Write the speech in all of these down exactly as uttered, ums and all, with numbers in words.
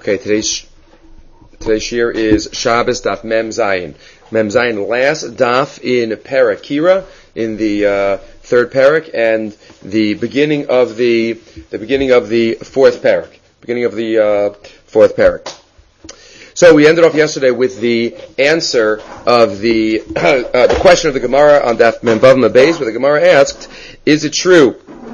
Okay, today's today's shir is Shabbos Daf Mem Zayin. Mem Zayin, last daf in Parak Kira, in the uh, third parak, and the beginning of the the beginning of the fourth parak. Beginning of the uh, fourth parak. So we ended off yesterday with the answer of the uh, uh, the question of the Gemara on Daf Mem Vav Mabez, where the Gemara asked, "Is it true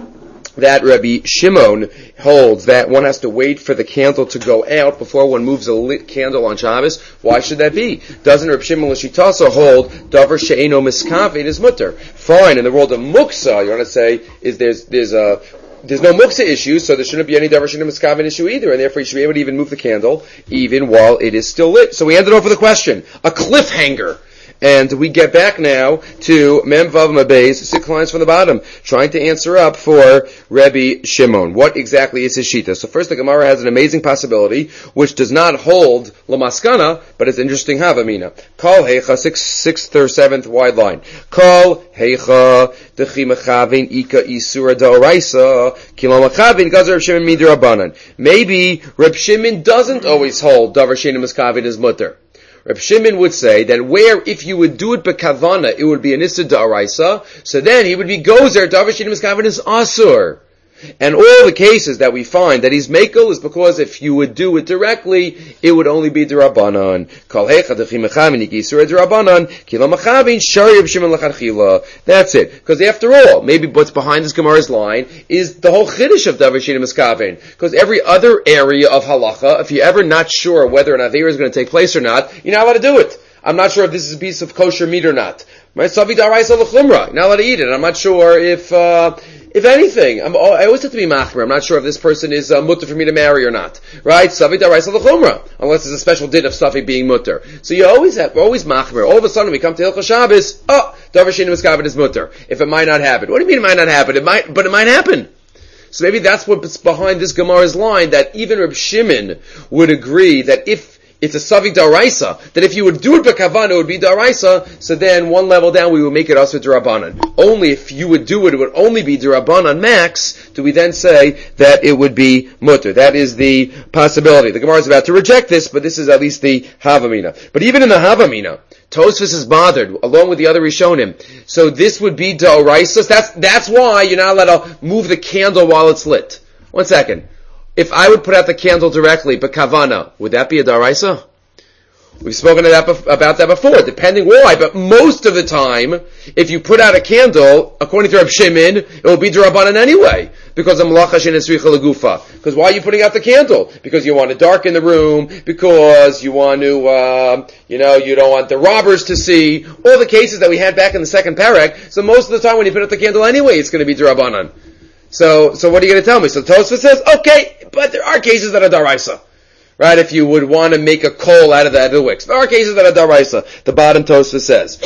that Rabbi Shimon holds that one has to wait for the candle to go out before one moves a lit candle on Shabbos? Why should that be? Doesn't Rabbi Shimon L'shitasa hold davar she'eino miskavein is mutter? Fine, in the world of muksa, you want to say is there's there's a there's no muksa issue, so there shouldn't be any davar she'eino miskavein issue either, and therefore you should be able to even move the candle even while it is still lit. So we ended off with a question, a cliffhanger. And we get back now to Mem Vav Mabez, six lines from the bottom, trying to answer up for Rabbi Shimon. What exactly is his shita? So first, the Gemara has an amazing possibility, which does not hold Lamaskana, but it's interesting Havamina. Kol Heicha, six, sixth or seventh wide line. Kol Heicha, Dechi Mechavin Ika Isura D'Oraisa, Kilo Mechavin Gazer Reb Shimon Midrabanan. Maybe Reb Shimon doesn't always hold Davar She'eino Miskavin as mutter. Reb Shimon would say that where, if you would do it bekavana, it would be an issa da'araisa, so then he would be gozer, davar she'eino miskaven is asur. And all the cases that we find that he's makel is because if you would do it directly, it would only be d'Rabbanan. Kol hecha dechi mechavin iki isura d'Rabbanan, kilo mechavin shari Reb Shimon l'chadchila. That's it. Because after all, maybe what's behind this Gemara's line is the whole chiddush of davar she'eino miskaven. Because every other area of halacha, if you're ever not sure whether an avera is going to take place or not, you're not allowed to do it. I'm not sure if this is a piece of kosher meat or not. Right? Savi d'Araisa l'chumra. You're not allowed to eat it. I'm not sure if, uh, if anything, I'm, I always have to be machmer. I'm not sure if this person is uh, mutter for me to marry or not. Right? Savi d'Araisa l'chumra. Unless there's a special din of Savi being mutter. So you always have, we're always machmer. All of a sudden we come to Hilchos Shabbos, oh, davar she'eino miskaven is mutter. If it might not happen. What do you mean it might not happen? It might, but it might happen. So maybe that's what's behind this Gemara's line, that even Reb Shimon would agree that if it's a Savi D'Araisa, that if you would do it B'Kavana, it would be D'Araisa, so then one level down we would make it also D'Rabbanan. Only if you would do it, it would only be D'Rabbanan max, do we then say that it would be Mutter. That is the possibility. The Gemara is about to reject this, but this is at least the Havamina. But even in the Havamina, Tosfos is bothered, along with the other Rishonim. So this would be D'Oraisa. That's, that's why you're not allowed to move the candle while it's lit. One second. If I would put out the candle directly, but kavana, would that be a daraisa? We've spoken about that before, depending why, but most of the time, if you put out a candle, according to Reb Shimon, it will be d'Rabbanan anyway, because of malacha she'eino tzricha legufa. Because why are you putting out the candle? Because you want to darken the room, because you want to, uh, you know, you don't want the robbers to see, all the cases that we had back in the second parak, so most of the time when you put out the candle anyway, it's going to be d'Rabbanan. So, so what are you going to tell me? So Tosfos says, okay, but there are cases that are daraisa. Right? If you would want to make a coal out of that, the wicks. There are cases that are daraisa. The bottom Tosfos says,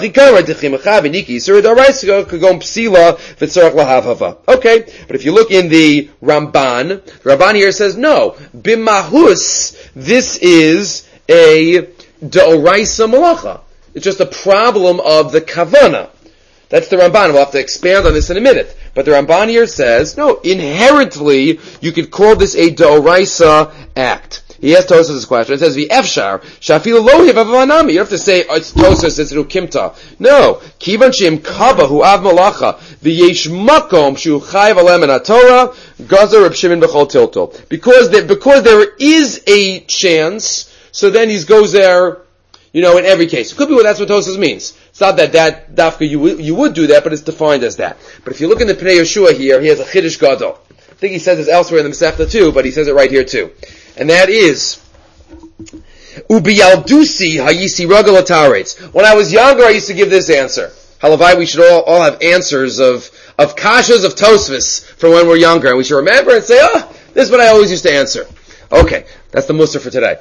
okay, but if you look in the Ramban, the Ramban here says, no, bimahus, this is a daraisa malacha. It's just a problem of the kavana. That's the Ramban. We'll have to expand on this in a minute. But the Ramban here says, no, inherently, you could call this a D'Oraisa act. He has Tosfos this question. It says, V'efshar, shafilu lo hiv avanami. You don't have to say, oh, it's Tosfos, it's Rukimta. No. Kivan she'im kaba hu av malacha, v'yesh makom shu chayiv alem en Torah, gazer Reb Shimon b'chol tiltol. Because there, because there is a chance, so then he goes there, you know, in every case. It could be what that's what Tosfos means. It's not that that dafka you w- you would do that, but it's defined as that. But if you look in the Pnei Yeshua here, he has a chiddush gadol. I think he says this elsewhere in the Masechta too, but he says it right here too, and that is ubiyaldusi hayisi ragal ataretz. When I was younger, I used to give this answer. Halavai, we should all, all have answers of of kashas of Tosfos from when we're younger, and we should remember and say, oh, this is what I always used to answer. Okay, that's the mussar for today.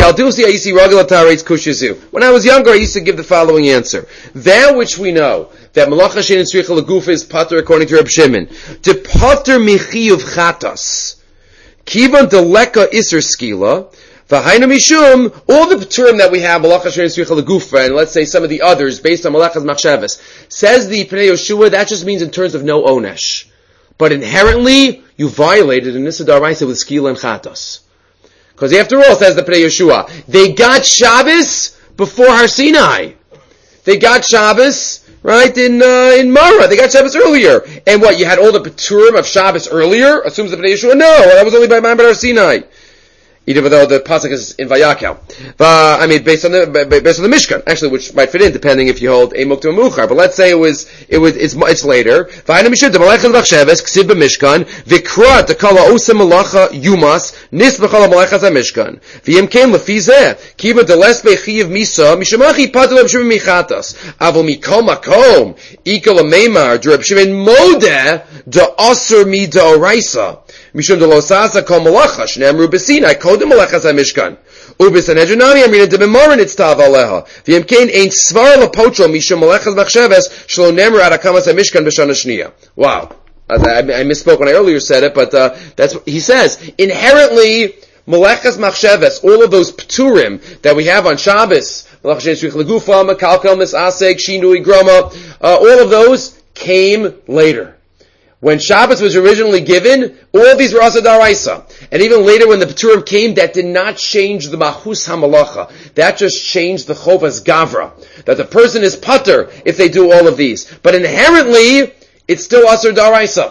When I was younger, I used to give the following answer. That which we know, that malacha she'eino tzricha legufa is pater according to Reb Shimon. De pater michiyuv chatas. Kivan deleka iser skila. V'haina mishum, all the term that we have, malacha she'eino tzricha legufa, and let's say some of the others, based on malachas machshavas, says the Pnei Yeshua, that just means in terms of no onesh. But inherently, you violated an issa d'oraisa with skila and chatas. Because after all, says the Pnei Yeshua, they got Shabbos before Har Sinai. They got Shabbos, right, in uh, in Mara. They got Shabbos earlier. And what, you had all the Peturim of Shabbos earlier? Assumes the Pnei Yeshua? No, that was only by Ma'amad Har Sinai. Even though the pasuk is in Vayakel, but I mean based on the based on the Mishkan, actually, which might fit in depending if you hold a mukta muchar. But let's say it was it was it's, it's later. V'ayna mishud the malachas v'chsheves ksiv b'Mishkan v'kra tekala osa malacha yumas nis b'chala malachas ha'Mishkan v'yem kem lefizeh kiva deles bechiv misa mishamachi padel b'shivim michatas avol mikol makom ikol ameimar d'Reb Shimon modeh da'asur mi da'oraisa. Mishum de losasa kol malacha shneimru b'Sinai kodem malachas ha'Mishkan u'b'Sanhedrin nami amrina de'memorin itztav aleha v'yem kein ein svar lapotro mishum malachas machsheves shlo nemru ad hakamas ha'Mishkan b'shana shniya. Wow, I, I, I misspoke when I earlier said it, but uh, that's what he says. Inherently, malachas machsheves, all of those pturim that we have on Shabbos, malachas shvich legufa, makalkal misasek, shinui groma, uh, all of those came later. When Shabbos was originally given, all these were Asa Daraisa. And even later when the Peturim came, that did not change the Mahus HaMalacha. That just changed the Chovas Gavra. That the person is Pater if they do all of these. But inherently, it's still Asa Daraisa.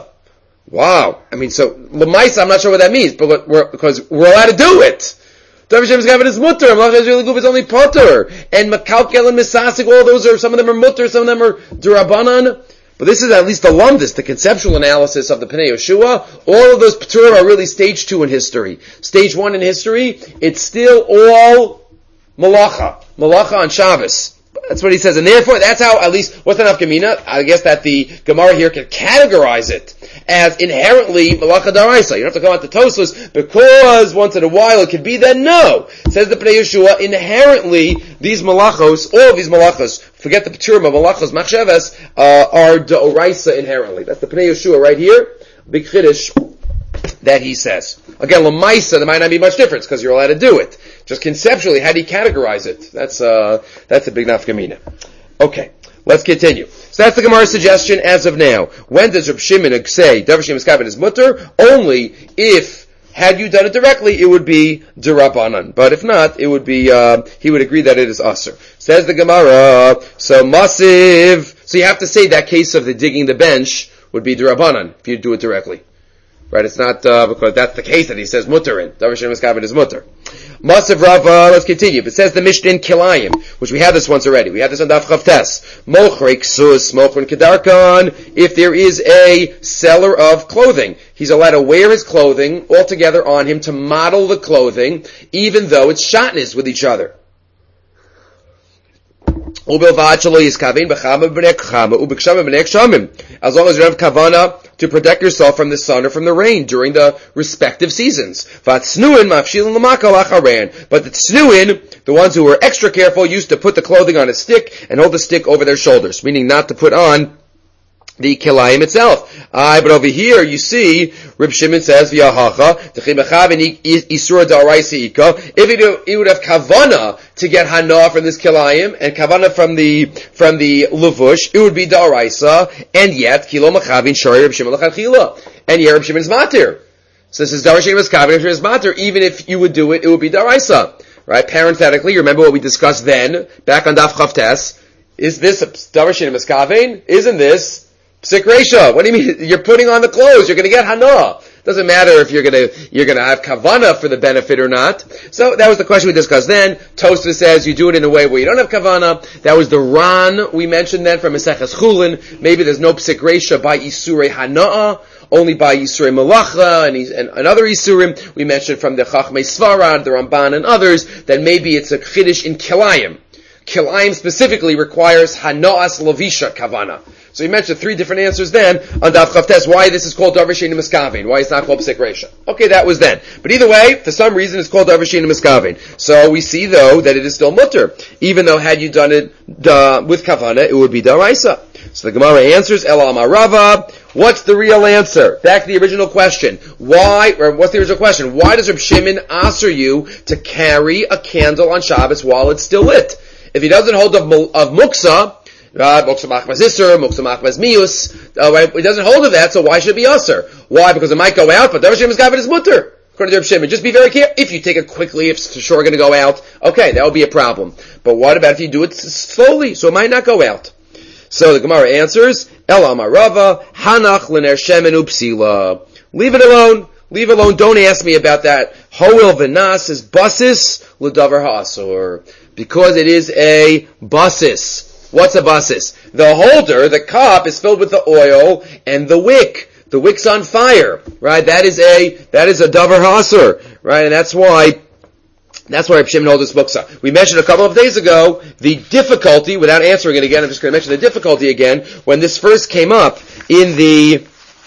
Wow. I mean, so, Lamaisa, I'm not sure what that means, but we're, because we're allowed to do it. Davar Shem's Gavin is mutter. Malach Yisrael Guf is only Pater. And Makalkel and Misasik, all those are, some of them are mutter, some of them are Durabanan. But this is at least the lumdus, the conceptual analysis of the Pnei Yeshua. All of those Peturim are really stage two in history. Stage one in history, it's still all Malacha. Malacha on Shabbos. That's what he says. And therefore, that's how, at least, what's the nafkamina? I guess that the Gemara here can categorize it as inherently Malacha Daraisa. You don't have to come out to Tosfos because once in a while it could be that. No. Says the Pnei Yeshua, inherently, these Malachos, all of these Malachos, forget the Peturim of Malachos Machsheves, uh, are Daraisa inherently. That's the Pnei Yeshua right here. Big Chiddush that he says. Again, Lamaisa, there might not be much difference because you're allowed to do it. Just conceptually, how do you categorize it? That's uh, that's a big nafkamina. Okay, let's continue. So that's the Gemara's suggestion as of now. When does Reb Shimon say Davar Shimon Gavin is mutter? Only if, had you done it directly, it would be derabanan. But if not, it would be, uh, he would agree that it is aser. Says the Gemara, so masiv, so you have to say that case of the digging the bench would be derabanan if you do it directly. Right, it's not, uh, because that's the case that he says mutter in. Davar Shimon Gavin is mutter. Masav Rava, let's continue. It says the Mishnah in Kilayim, which we had this once already. We had this on Daf Chavtes. Mochrei Ksus, Mochrin Kedarkan. If there is a seller of clothing, he's allowed to wear his clothing altogether on him to model the clothing, even though it's shatnez with each other. As long as you don't have kavana to protect yourself from the sun or from the rain during the respective seasons. But the tznuin, the ones who were extra careful, used to put the clothing on a stick and hold the stick over their shoulders, meaning not to put on the kilayim itself. Ah, but over here you see, Reb Shimon says, "V'yahacha isura da'araisa ika." If it would have kavana to get hana from this kilayim and kavana from the from the levush, it would be da'araisa, and yet kilo machavin shari Reb Shimon l'chadchila, and yet Reb Shimon is matir. So this is Davar Shimon is kavin, Reb Shimon is matir. Even if you would do it, it would be da'araisa, right? Parenthetically, you remember what we discussed then back on Daf Chavtes. Is this Davar Shimon is kavin? Isn't this Psik Reisha? What do you mean? You're putting on the clothes. You're going to get hana. Doesn't matter if you're going to you're going to have kavana for the benefit or not. So that was the question we discussed then. Tosfos says you do it in a way where you don't have kavana. That was the Ran we mentioned then from Maseches Chulin. Maybe there's no Psik Reisha by Isurei Hana'a, only by Isurei Malacha and, and, and other Isurim. We mentioned from the Chachmei Svarad, the Ramban, and others that maybe it's a Chiddush in Kilayim. Kilayim specifically requires Hana'as Lavisha Kavana. So he mentioned three different answers then on Daf Chavtes why this is called Davar She'einu Miskavein, why it's not called Psik Reisha. Okay, that was then. But either way, for some reason it's called Davar She'einu Miskavein. So we see though that it is still mutter, even though had you done it uh, with Kavana, it would be Daraisa. So the Gemara answers, El Amar Rava. What's the real answer? Back to the original question. Why, or what's the original question? Why does Reb Shimon ask you to carry a candle on Shabbos while it's still lit? If he doesn't hold of, of muksa, Uh, Moksa Machmas Isser, Moksa Machmas Mius. Uh, it doesn't hold of that, so why should it be Usser? Why? Because it might go out, but Davar She'einu Miskavein is mutter. According to Reb Shimon, just be very careful. If you take it quickly, if it's for sure going to go out, okay, that would be a problem. But what about if you do it slowly, so it might not go out? So the Gemara answers, El Amarava, Hanach l'ner shemen upsila. Leave it alone. Leave it alone. Don't ask me about that. Hoil v'nas is basis l'davar ha'asur. Because it is a basis. What's a basis? The holder, the cup, is filled with the oil, and the wick, the wick's on fire, right? That is a, that is a davar ha'asur, right? And that's why, that's why Reb Shimon holds this muksa. We mentioned a couple of days ago the difficulty, without answering it again, I'm just going to mention the difficulty again, when this first came up in the,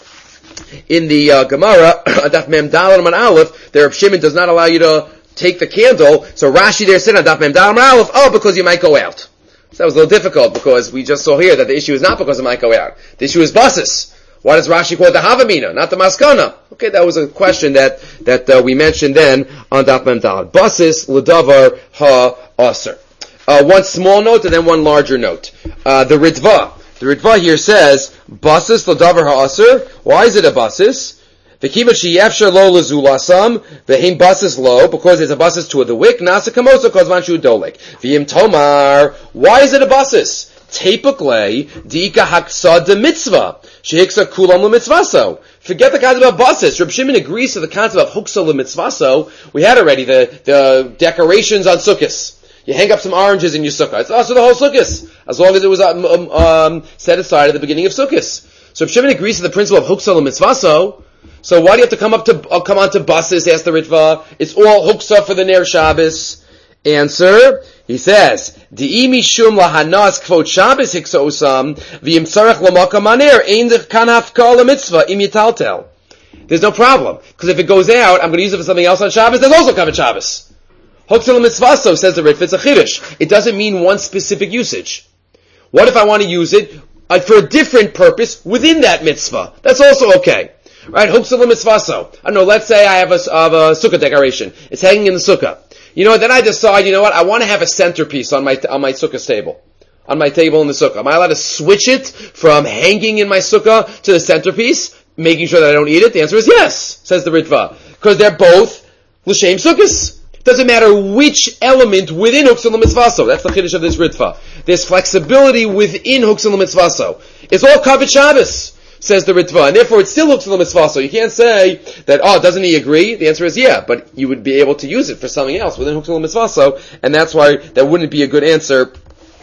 in the uh, Gemara, Daf Mem Daled Amud Aleph, the Reb Shimon does not allow you to take the candle, so Rashi there said on Daf Mem Daled Amud Aleph, oh, because you might go out. So that was a little difficult, because we just saw here that the issue is not because it might go out. The issue is basis. Why does Rashi call it the Havamina, not the Maskana? Okay, that was a question that, that uh, we mentioned then on Daf Mem Daled. Basis l'davar ha'aser. Uh, one small note and then one larger note. Uh, the Ritva. The Ritva here says, basis l'davar ha'aser. Why is it a basis? V'kivat sheyefshar lo lezulasam, v'heim basis lo, because it's a basis to the wick, nasa kamosa kozman shu dolek. V'yim tomar, why is it a basis? Tepukle, di'ika haksa de mitzvah, shehiksa kulam le-mitzvaso. Forget the concept of basis. Reb Shimon agrees to the concept of huksa le-mitzvaso. We had already the, the decorations on Sukkos. You hang up some oranges in your sukkah. It's also the whole Sukkos, as long as it was um, um, set aside at the beginning of Sukkos. So Reb Shimon agrees to the principle of huksa le-mitzvaso. So why do you have to come up to uh, come on to basis? Ask the Ritva. It's all huksa for the Ner Shabbos. Answer. He says, "Di'imi shum lahanas kvot Shabbos hiksa osam v'im tzarech lamakam aner ein kan hafka lemitzvah im yitaltel." There's no problem, because if it goes out, I'm going to use it for something else on Shabbos. There's also kavod Shabbos. Huksa lemitzvaso, says the Ritva. It's a chiddush. It doesn't mean one specific usage. What if I want to use it uh, for a different purpose within that mitzvah? That's also okay. Right? Huksa lemitzvaso. I don't know, let's say I have a, have a sukkah decoration. It's hanging in the sukkah. You know, then I decide, you know what, I want to have a centerpiece on my, on my sukkah table. On my table in the sukkah. Am I allowed to switch it from hanging in my sukkah to the centerpiece, making sure that I don't eat it? The answer is yes, says the Ritva. Because they're both l'shem sukkahs. It doesn't matter which element within huksa l'mitzvaso. That's the chiddush of this Ritva. There's flexibility within huksa l'mitzvaso. It's all kavod Shabbos, says the Ritva, and therefore it still looks to the mitzvah. So you can't say that, oh, doesn't he agree? The answer is yeah, but you would be able to use it for something else within Huksul Mitzvah, and that's why that wouldn't be a good answer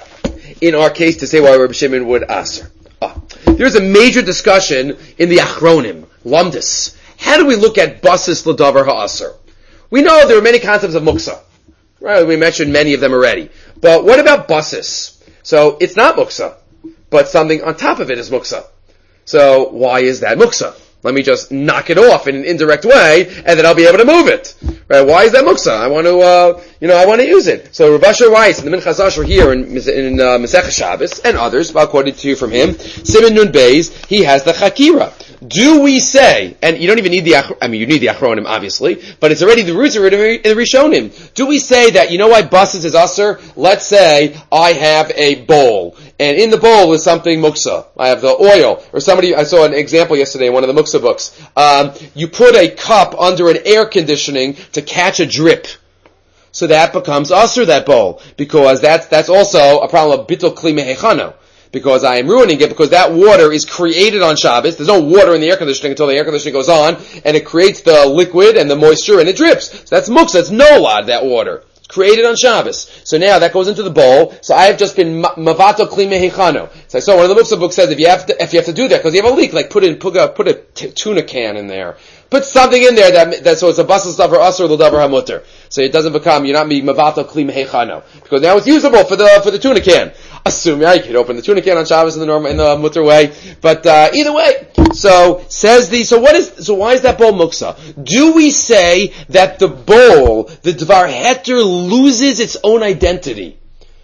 in our case to say why Reb Shimon would aser. Oh. There's a major discussion in the Achronim, Lumdis. How do we look at basis l'davar ha'aser? We know there are many concepts of muksa. Right? We mentioned many of them already. But what about basis? So it's not muksa, but something on top of it is muksa. So why is that muksa? Let me just knock it off in an indirect way, and then I'll be able to move it. Right? Why is that muksa? I want to, uh, you know, I want to use it. So Rav Asher writes in the Minchas Asher here in, in uh, Masechah Shabbos, and others, but according to you from him, Siman Nun Beis, he has the Chakira. Do we say, and you don't even need the, I mean, you need the Achronim, obviously, but it's already the roots are in the Rishonim. Do we say that, you know why basis is aser? Let's say I have a bowl, and in the bowl is something muksa. I have the oil, or somebody, I saw an example yesterday in one of the muksa books. Um, you put a cup under an air conditioning to catch a drip. So that becomes aser, that bowl, because that's, that's also a problem of bittul kli mehechano. Because I am ruining it, because that water is created on Shabbos. There's no water in the air conditioning until the air conditioning goes on, and it creates the liquid and the moisture, and it drips. So that's muksa, that's nolad, that water. It's created on Shabbos. So now that goes into the bowl, so I have just been mavato kli mehechano. So I saw one of the muksa books says if you have to, if you have to do that, because you have a leak, like put in, put a, put a t- tuna can in there. Put something in there that, that so it's a basis davar aser l'davar hamuter. So it doesn't become, you're not being mavato kli mehechano. Because now it's usable for the, for the tuna can. Assume, yeah, you could open the tuna can on Shabbos in the normal, in the mutter way. But, uh, either way. So, says the, so what is, so why is that bowl muksa? Do we say that the bowl, the dvar heter, loses its own identity?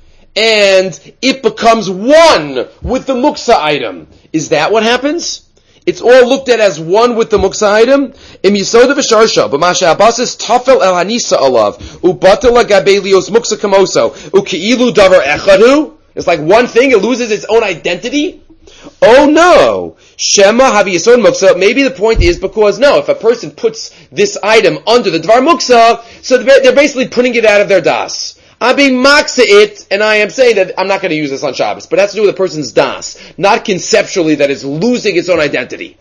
And it becomes one with the muksa item. Is that what happens? It's all looked at as one with the muksa item. Im yisoda v'sharsha, b'masha abasis tafel el hanisa alav, ubatel agabelios muksa kamoso, uki'ilu davar echadu. It's like one thing, it loses its own identity. Oh no! Shema havi yisod muksa. Maybe the point is because, no, if a person puts this item under the dvar muksa, so they're basically putting it out of their das. I'm being maksa it, and I am saying that I'm not going to use this on Shabbos, but it has to do with a person's das, not conceptually that it's losing its own identity.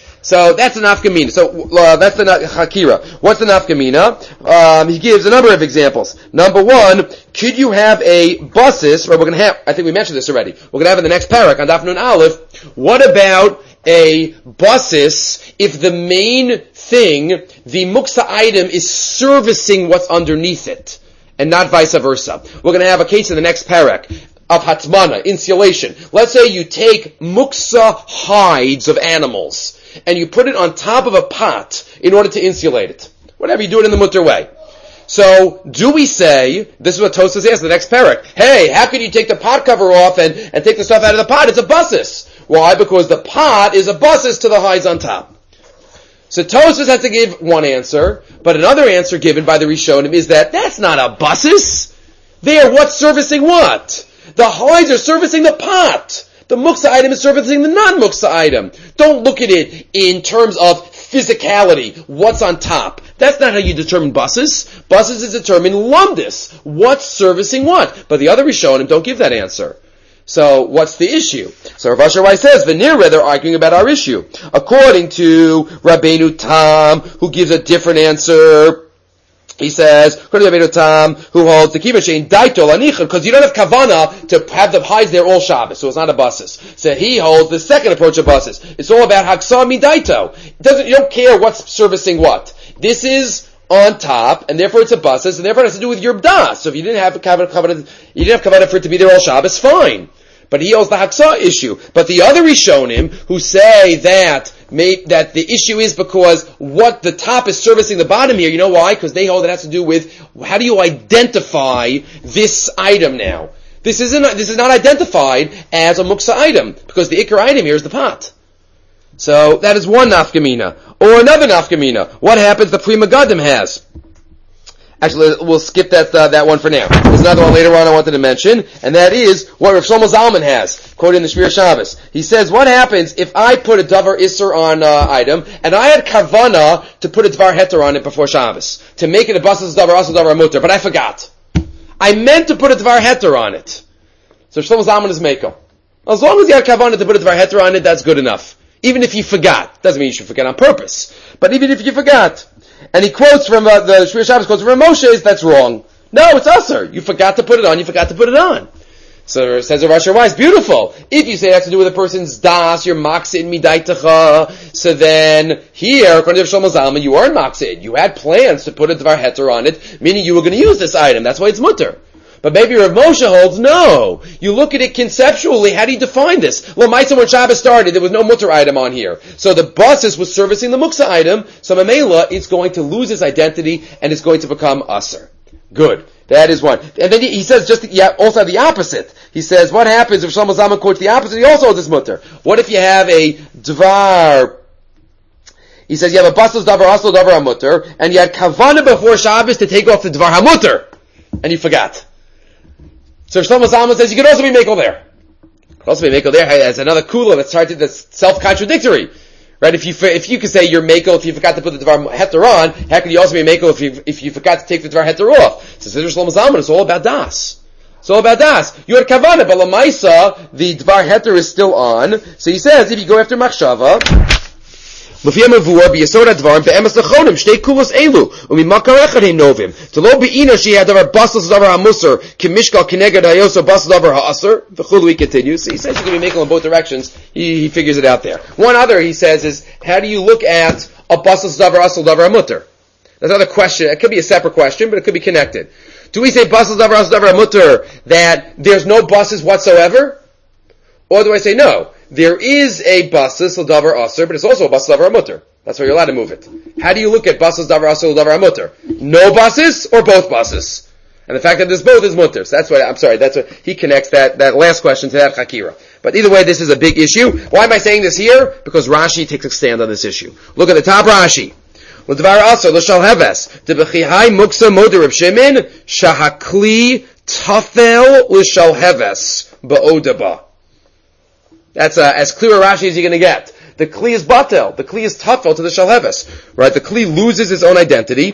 So that's the nafkamina. So uh, that's the hakira. What's the nafkamina? Um, he gives a number of examples. Number one, could you have a basis? Or we're going to have. I think we mentioned this already. We're going to have in the next parak on Daf Nun Aleph. What about a basis if the main thing, the muksa item, is servicing what's underneath it, and not vice versa? We're going to have a case in the next parak of hatmana, insulation. Let's say you take muksa hides of animals and you put it on top of a pot in order to insulate it. Whatever, you do it in the mutter way. So, do we say, this is what Tosas asks, the next parak, hey, how can you take the pot cover off and, and take the stuff out of the pot? It's a basis. Why? Because the pot is a basis to the hides on top. So Tosas has to give one answer, but another answer given by the Rishonim is that that's not a basis. They are what's servicing what? The hides are servicing the pot. The muksa item is servicing the non-muksa item. Don't look at it in terms of physicality, what's on top. That's not how you determine buses. Buses is determined lumdis, what's servicing what. But the other Rishonim don't give that answer. So what's the issue? So Rav Asher Weiss says, Venira, they're arguing about our issue. According to Rabbeinu Tam, who gives a different answer, he says, according to Rabbeinu Tam, who holds the kibbutz shein daito lanicha, because you don't have kavana to have the hides there all Shabbos, so it's not a basis. So he holds the second approach of basis. It's all about haksa midaito. It doesn't, you don't care what's servicing what. This is on top, and therefore it's a basis, and therefore it has to do with your das. So if you didn't have kavana, you didn't have kavana for it to be there all Shabbos, fine. But he holds the haksa issue. But the other Rishonim, who say that May, that the issue is because what the top is servicing the bottom here, you know why? Because they hold it has to do with how do you identify this item now? This isn't, this is not identified as a muksa item, because the ikar item here is the pot. So, that is one nafkamina. Or another nafkamina. What happens the Pri Megadim has? Actually, we'll skip that uh, that one for now. There's another one later on I wanted to mention, and that is what Rav Shlomo Zalman has, quoted in the Shmir Shabbos. He says, what happens if I put a Davar Isser on uh, item, and I had Kavana to put a Dvar Heter on it before Shabbos, to make it a Basas Davar Asal Davar Mutter, but I forgot. I meant to put a Dvar Heter on it. So Shlomo Zalman is Meiko. As long as you had Kavana to put a Dvar Heter on it, that's good enough. Even if you forgot. Doesn't mean you should forget on purpose. But even if you forgot. And he quotes from uh, the Shmir Shabbos quotes from Moshe, that's wrong. No, it's usher. You forgot to put it on, you forgot to put it on. So it says Rav Asher Weiss, beautiful. If you say it has to do with a person's das, you're maksid midaitacha, so then here, according to Shlomo Zalman, you aren't maksid. You had plans to put a dvar heter on it, meaning you were going to use this item. That's why it's mutter. But maybe Rav Moshe holds, no. You look at it conceptually, how do you define this? Well, Maisa, when Shabbos started, there was no mutter item on here. So the basis was servicing the muksa item, so Mamela, it's going to lose its identity, and it's going to become usher. Good. That is one. And then he says just, yeah, also the opposite. He says, what happens if Shlomo Zalman quotes the opposite? He also holds this mutter. What if you have a dvar, he says you have a bastos davar, asal davar hamutter, and you had kavana before Shabbos to take off the dvar hamutter, and you forgot. So Shlomo Zalman says you can also be mekel there. You can also be mekel there. Hey, that's another kula that's hard to, that's self-contradictory. Right? If you, if you could say you're mekel if you forgot to put the dvar heter on, how can you also be mekel if you, if you forgot to take the dvar heter off? So says Shlomo Zalman, it's all about das. It's all about das. You had kavana, but lamaisa, the dvar heter is still on. So he says, if you go after machshava, לפי המבואר ביסוד הדברים באמס נכונים שתי קולות אלו וממקור אחד הם נובעים זה לא בעינה שיהיה הדבר בסל דבר המוסר כמשקל כנגד היוסר בסל דבר האסר וכו'. He continues. So he says you can be making in both directions. He, he figures it out there. One other he says is, how do you look at a basal davar asal davar hamutter? That's another question. It could be a separate question, but it could be connected. Do we say basal davar asal davar hamutter that there's no buses whatsoever? Or do I say no? There is a basis of davar aser, but it's also a basis of davar mutter. That's why you're allowed to move it. How do you look at basis davar aser or davar mutter? No basis or both basis? And the fact that there's both is mutter. So that's what, I'm sorry, that's what, he connects that, that last question to that chakira. But either way, this is a big issue. Why am I saying this here? Because Rashi takes a stand on this issue. Look at the top Rashi. L'davar aser, l'shal heves, d'bechihai muksa moder of shemin, shahakli tafel l'shal heves, ba'odaba. That's uh, as clear a Rashi as you're going to get. The Kli is batel. The Kli is tafel to the Shalheves. Right? The Kli loses its own identity,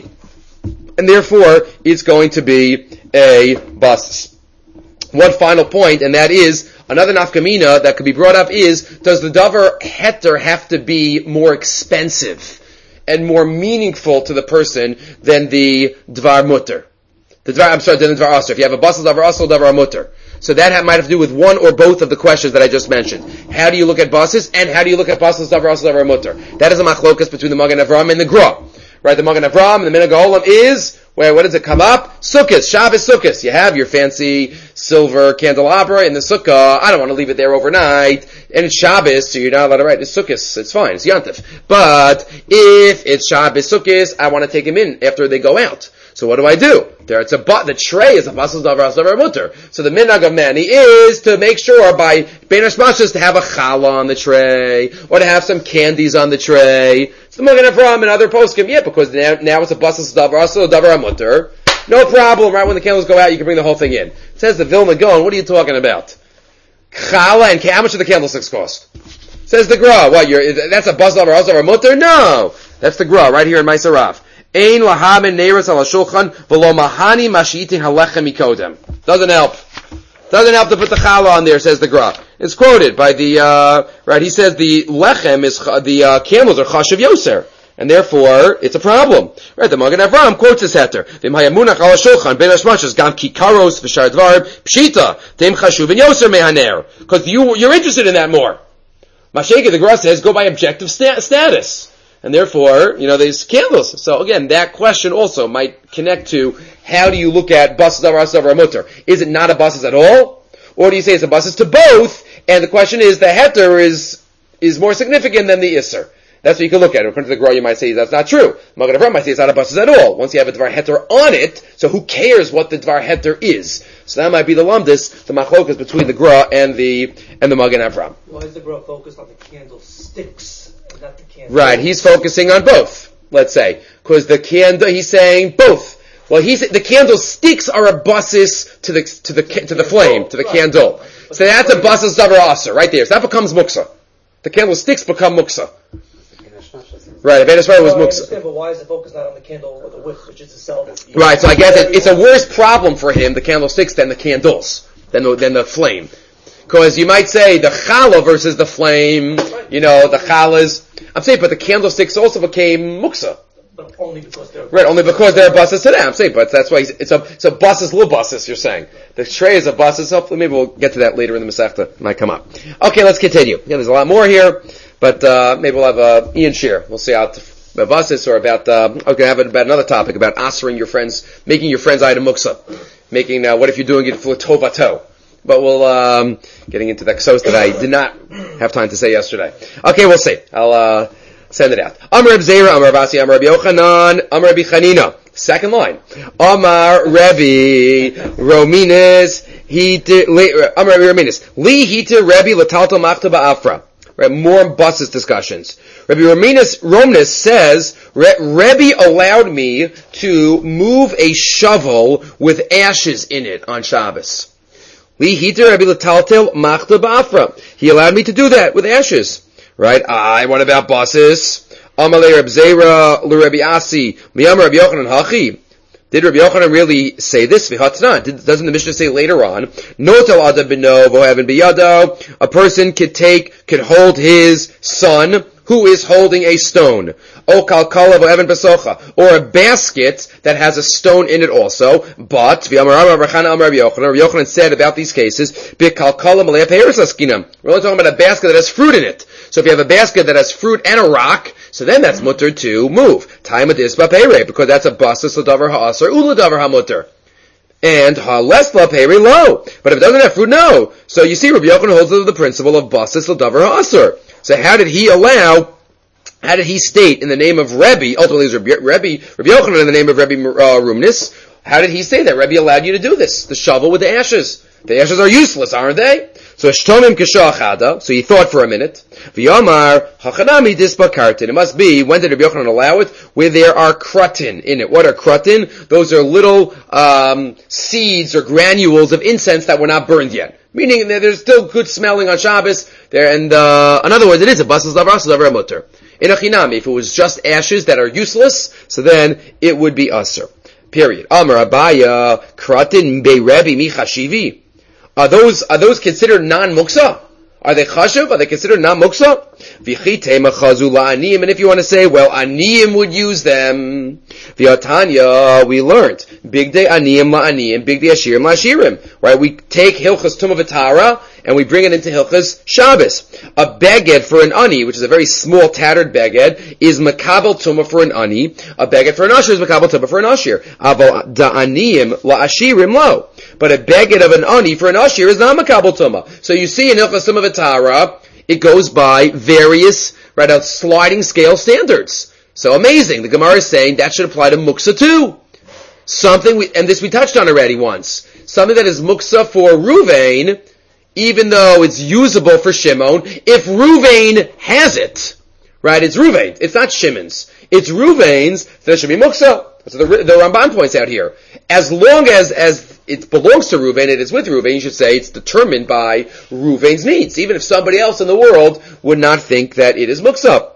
and therefore it's going to be a basis. One final point, and that is, another nafkamina that could be brought up is, does the davar heter have to be more expensive and more meaningful to the person than the dvar mutter? The dvar, I'm sorry, than the dvar aser. If you have a basal davar asal, davar mutter. So that ha- might have to do with one or both of the questions that I just mentioned. How do you look at basis, and how do you look at basal davar asal, davar mutter? That is a machlokas between the Magen Avraham and the Gra. Right, the Magen Avraham and the Minhag HaOlam is, where, what does it come up? Sukkot, Shabbos Sukkot. You have your fancy silver candelabra in the sukkah. I don't want to leave it there overnight. And it's Shabbos, so you're not allowed to write, it's Sukkot. It's fine, it's Yantif. But, if it's Shabbos Sukkot, I want to take them in after they go out. So what do I do? There, it's a but the tray is a basal davar asal davar mutter. So the minhag of many is to make sure by bein hashmashas to have a challah on the tray, or to have some candies on the tray. So the Magen Avraham and other poskim, yeah, because now, now it's a basal davar asal davar mutter. No problem, right? When the candles go out, you can bring the whole thing in. It says the Vilna Gaon, what are you talking about? Challah and how much do the candlesticks cost? Says the Gra, what? You're, that's a basal davar asal davar mutter? No, that's the Gra right here in Ma'aser Rav. Ein lahamen neiros al shulchan v'lo mahani mashitin halechem mikodem. Doesn't help. Doesn't help to put the challah on there, says the Gra. It's quoted by the, uh, right, he says the lechem is, the, uh, camels are chashav yoser. And therefore, it's a problem. Right, the Magen Avraham quotes this heter. V'im hayamunach al shulchan ben hashmashas gam kikaros v'shar dvar pshita dem chashuv ben yoser mehaner. Because you, you're interested in that more. Masheke, the Gra says, go by objective sta- status. And therefore, you know, there's candles. So again, that question also might connect to how do you look at basis davar asal davar mutter? Is it not a basis at all? Or do you say it's a basis to both? And the question is, the heter is, is more significant than the isser. That's what you can look at. According to the Gra, you might say that's not true. Magen Avraham might say it's not a basis at all. Once you have a dvar heter on it, so who cares what the dvar heter is? So that might be the lumdis, the machlokas between the Gra and the, and the Magen Avraham. Why is the Gra focused on the candlesticks? Not the candle. Right, he's focusing on both, let's say. Because the candle, he's saying both. Well, he's, the candlesticks are a basis to the, to the, to the flame, to the candle. So that's a basis davar aser, right there. So that becomes muksa. The candlesticks become muksa. Right, if Enes was muksa. But why is the focus not on the candle or the wick, which is itself? Right, so I guess it, it's a worse problem for him, the candlesticks, than the candles, than the, than the flame. Because you might say the challah versus the flame, you know, the challahs. I'm saying, but the candlesticks also became muksa. But only because they're right, only because they're buses today. I'm saying, but that's why he's, it's a it's a buses, little buses. You're saying the tray is a buses. Hopefully, maybe we'll get to that later in the Masechta. It might come up. Okay, let's continue. Yeah, there's a lot more here, but uh, maybe we'll have uh, Ian Shear. We'll see out about buses or about. Uh, okay, have it about another topic about answering your friends, making your friends item muksa, making. Uh, what if you're doing it for tovato? But we'll, um, getting into that ksos that I did not have time to say yesterday. Okay, we'll see. I'll, uh, send it out. Amar Reb Zera, Amar Basi, Amar Rabbi Yochanan, Amar Rabbi Chanina. Second line. Amar Rabbi Rominis, Hita, Amar Rabbi Rominis, Li Hita Rabbi Latalto Machta Ba'afra. Right, more buses discussions. Rabbi Rominis, Romnis says, Rebbe allowed me to move a shovel with ashes in it on Shabbos. He allowed me to do that with ashes. Right? I, what about buses? Amalei Reb Zera, L'Rebbe Asi, Miyam Rabbi Yochanan Hachi. Did Rabbi Yochanan really say this? Doesn't the Mishnah say later on, Notel Adam B'no V'Oheven B'Yado, a person could take, could hold his son, who is holding a stone, or a basket that has a stone in it also. But Rabbi Yochanan said about these cases, we're only talking about a basket that has fruit in it. So if you have a basket that has fruit and a rock, so then that's mutter to move. Time of this because that's a basis l'davar ha'asar u'l'davar ha'mutter. And ha'les l'peri lo. But if it doesn't have fruit, no. So you see, Rabbi Yochanan holds to the principle of basis l'davar ha'asar. So how did he allow, how did he state in the name of Rebbe, ultimately it was Rebbe, Rebbe, Rebbe Yochanan in the name of Rebbe uh, Rumnis, how did he say that Rebbe allowed you to do this? The shovel with the ashes. The ashes are useless, aren't they? So Shtomim Kishachada, so he thought for a minute. V'yamar, Hachanami Dispa Kartin. It must be, when did Rebbe Yochanan allow it? Where there are kratin in it. What are kratin? Those are little um, seeds or granules of incense that were not burned yet. Meaning that there's still good smelling on Shabbos. There, and uh, in other words, it is a basal davar, asal davar mutter. In a chinami, if it was just ashes that are useless, so then it would be aser. Period. Amar Abaya kratin beirebi mi chashivi. Are those are those considered non-muksa? Are they chashuv? Are they considered non-muksa? V'chitei machazu la'aniyim. And if you want to say, well, aniyim would use them. V'atanya, we learned. Big day aniyim la'aniyim, big day ashirim la'ashirim. Right? We take Hilchas Tumah V'Tara, and we bring it into Hilchas Shabbos. A beged for an ani, which is a very small, tattered beged, is makabel tumah for an ani. A beged for an ashir is makabel tumah for an ashir. Aval da'aniyim la'ashirim lo. But a beged of an ani for an ashir is not makabel tumah. So you see in Hilchas Tumah V'Tara, it goes by various, right, out sliding scale standards. So amazing. The Gemara is saying that should apply to muksa too. Something, we, and this we touched on already once. Something that is muksa for Ruvain, even though it's usable for Shimon, if Ruvain has it, right, it's Ruvain. It's not Shimon's. It's Ruvain's, so it should be muksa. That's what the, the Ramban points out here. As long as, as it belongs to Ruvain, it is with Ruvain, you should say it's determined by Ruvain's needs, even if somebody else in the world would not think that it is muksa.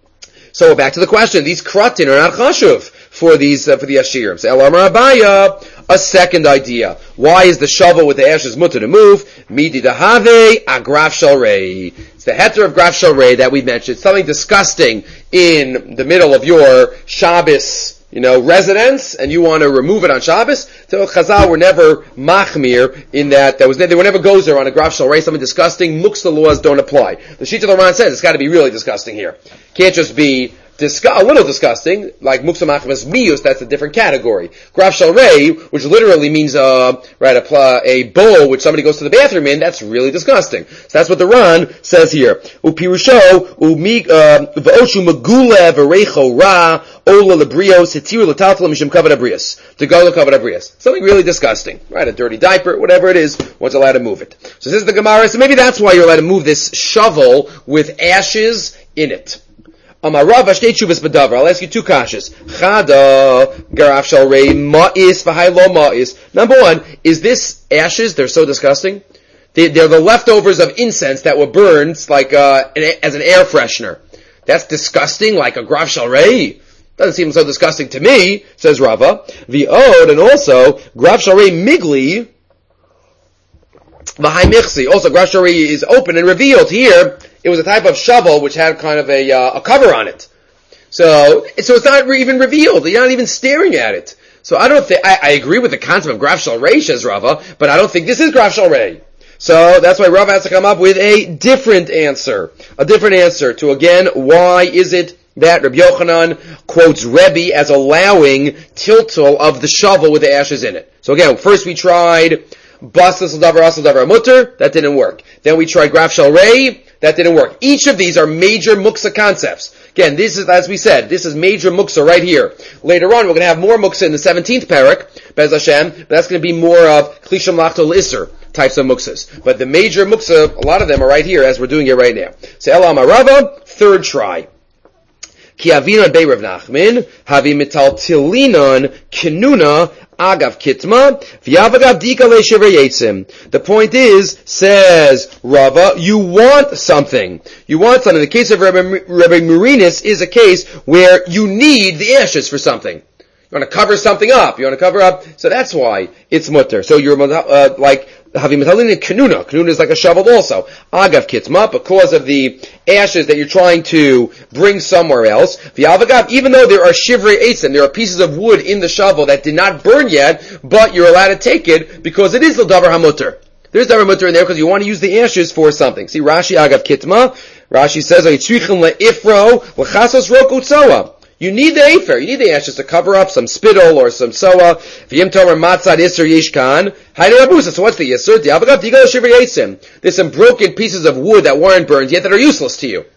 So we're back to the question. These kratin are not chashuv for these, uh, for the ashirim. So El Amar Abaya, a second idea. Why is the shovel with the ashes mutter to move? Midi dahave agraf shalrei. It's the heter of graf shalrei that we mentioned. Something disgusting in the middle of your Shabbos, you know, residence, and you want to remove it on Shabbos. So Chazal were never machmir in that. There was they were never gozer on a graf shalrei, something disgusting. Muksa laws don't apply. The Shita of the Ran says it's got to be really disgusting here. Can't just be Disgu- a little disgusting, like muksa machmas mius, that's a different category. Graf shalrei, which literally means uh, right a, pl- a bowl which somebody goes to the bathroom in, that's really disgusting. So that's what the Ran says here. Upirusho umi v'oshu magula v'reicho ra ola lebrios hitiru l'taltal mishum kavod abrios to go to kavod abrios. Something really disgusting, right? A dirty diaper, whatever it is, one's allowed to move it. So this is the Gemara. So maybe that's why you're allowed to move this shovel with ashes in it. Amarav shtei tshuvas b'davar. I'll ask you two kashas. Chada garaf shalrei ma'is v'hai lo ma'is. Number one, is this ashes? They're so disgusting. They, they're the leftovers of incense that were burned like uh, an, as an air freshener. That's disgusting, like a graf shalrei. Doesn't seem so disgusting to me, says Rava. V'od, and also graf shalrei migli v'hai michsi. Also, graf shalrei is open and revealed here. It was a type of shovel which had kind of a uh, a cover on it, so so it's not re- even revealed. You're not even staring at it. So I don't think I, I agree with the concept of graf shalrei, says Rava, but I don't think this is graf shalrei. So that's why Rava has to come up with a different answer, a different answer to again why is it that Rabbi Yochanan quotes Rebbe as allowing tiltul of the shovel with the ashes in it. So again, first we tried basas davar asal davar mutter, that didn't work. Then we tried graf shalrei. That didn't work. Each of these are major muksa concepts. Again, this is, as we said, this is major muksa right here. Later on, we're going to have more muksa in the seventeenth parak, Bez Hashem, but that's going to be more of klisham lachto l'isser types of muksas. But the major muksa, a lot of them are right here, as we're doing it right now. So, Elam Arava, third try. Ki avinon bei Rav Nachman, havi mital tilinon kinuna agav kitma, v'yavagav dika le'shiver yetzim. The point is, says Rava, you want something. You want something. The case of Rabbi, Rabbi Marinis is a case where you need the ashes for something. You want to cover something up. You want to cover up. So that's why it's mutter. So you're uh, like, having metalin kanuna. Kanuna is like a shovel also. Agav kitma, because of the ashes that you're trying to bring somewhere else. V'yavagav, even though there are shivrei eitzim, there are pieces of wood in the shovel that did not burn yet, but you're allowed to take it because it is l'davar hamutter. There's davar mutter in there because you want to use the ashes for something. See Rashi agav kitma. Rashi says yitzrichin le'ifro l'chasos rok utzoa. You need the afer, you need the ashes to cover up some spittle or some soa. V'yim tomer matzad iser yishkan. Hayde rabusa. So what's the iser? Di'avagav digal shivrei eitzim. There's some broken pieces of wood that weren't burned yet that are useless to you.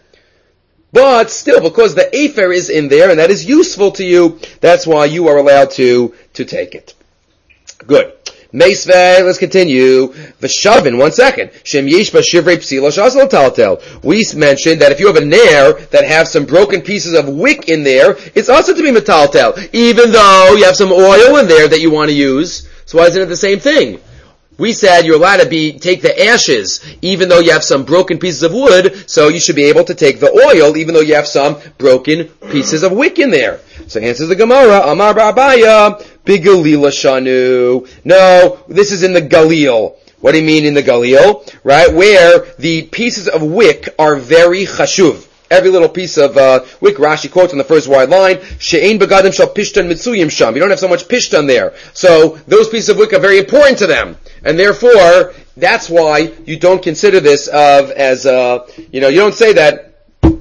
But still, because the afer is in there and that is useful to you, that's why you are allowed to, to take it. Good. Meisvei, let's continue. V'shavin, one second. Shem yeshba shivrei psila shasal taltel. We mentioned that if you have a nair that have some broken pieces of wick in there, it's also to be metaltel, even though you have some oil in there that you want to use. So why isn't it the same thing? We said you're allowed to be take the ashes even though you have some broken pieces of wood, so you should be able to take the oil even though you have some broken pieces of wick in there. So answers the Gemara, Amar Ba'abaya, Bigalila Shanu. No, this is in the Galil. What do you mean in the Galil? Right, where the pieces of wick are very chashuv. Every little piece of uh, wick, Rashi quotes on the first wide line, She'ein begadim shal pishtan mitzuyim sham. You don't have so much pishtan there. So those pieces of wick are very important to them. And therefore, that's why you don't consider this of as, uh, you know, you don't say that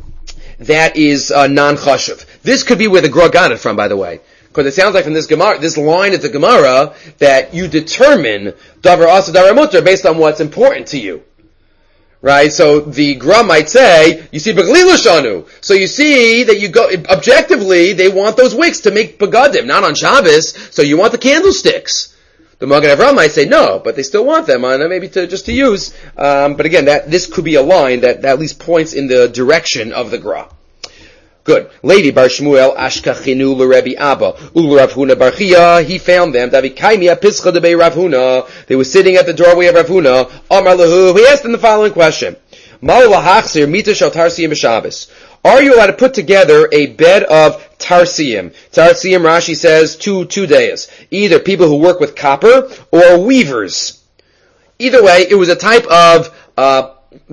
that is uh, non-chashuv. This could be where the Gra got it from, by the way. Because it sounds like from this Gemara, this line of the Gemara, that you determine davar asa davar mutter based on what's important to you. Right? So the Gra might say, you see, Beglila Shanu. So you see that you go, objectively, they want those wicks to make begadim, not on Shabbos, so you want the candlesticks. The Magen Avraham might say no, but they still want them, on maybe to just to use. Um, but again, that this could be a line that, that at least points in the direction of the Gra. Good. Lady Bar Shmuel Ashkachinu l'Rebbe Abba Ul Rav Huna Bar Chia. He found them. Davi Kaimia Pischa debei Rav Huna. They were sitting at the doorway of Rav Huna. Amar lahu. He asked them the following question: Mal lahachzir mita shel tarsiyim b'Shabbos. Are you allowed to put together a bed of tarsiyim? Tarsiyim, Rashi says, two two days. Either people who work with copper or weavers. Either way, it was a type of uh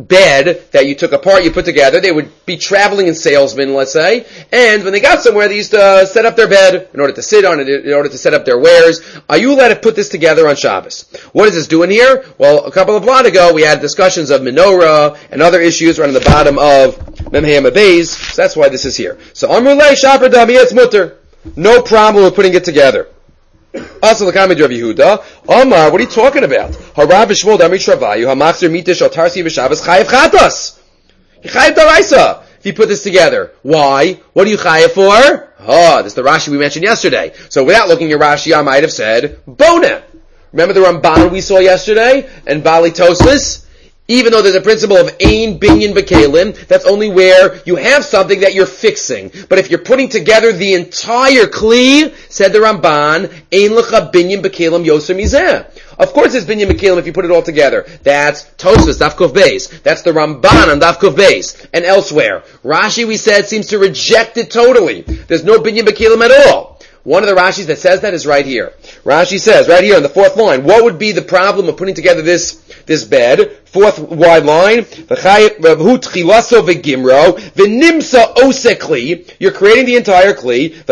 bed that you took apart, you put together. They would be traveling in salesmen, let's say, and when they got somewhere, they used to uh, set up their bed in order to sit on it, in order to set up their wares. Are you allowed to put this together on Shabbos? What is this doing here? Well, a couple of blot ago, we had discussions of menorah and other issues right on the bottom of Memhei Amabeis, so that's why this is here. So, Amrulei Shaper Dami, it's mutter. No problem with putting it together. Also, the comment of Yehuda, Omar, what are you talking about? Harav Shmuel Damri Shravayu, Hamachzer Mitish Al Tarsi V'Shabbos Chayev Chatas. Chayev Daraisa. If you put this together, why? What are you chayev for? Oh, this is the Rashi we mentioned yesterday. So, without looking at Rashi, I might have said Bona. Remember the Ramban we saw yesterday and Bali Tosfos? Even though there's a principle of ein binyan b'kelim, that's only where you have something that you're fixing. But if you're putting together the entire kli, said the Ramban, ein lecha binyan b'kelim yoser mizeh. Of course it's binyan b'kelim if you put it all together. That's Tosfos, Daf Kuf Beis. That's the Ramban on Daf Kuf Beis. And elsewhere. Rashi, we said, seems to reject it totally. There's no binyan b'kelim at all. One of the Rashis that says that is right here. Rashi says, right here on the fourth line, what would be the problem of putting together this this bed? Fourth wide line, you're creating the entire kli.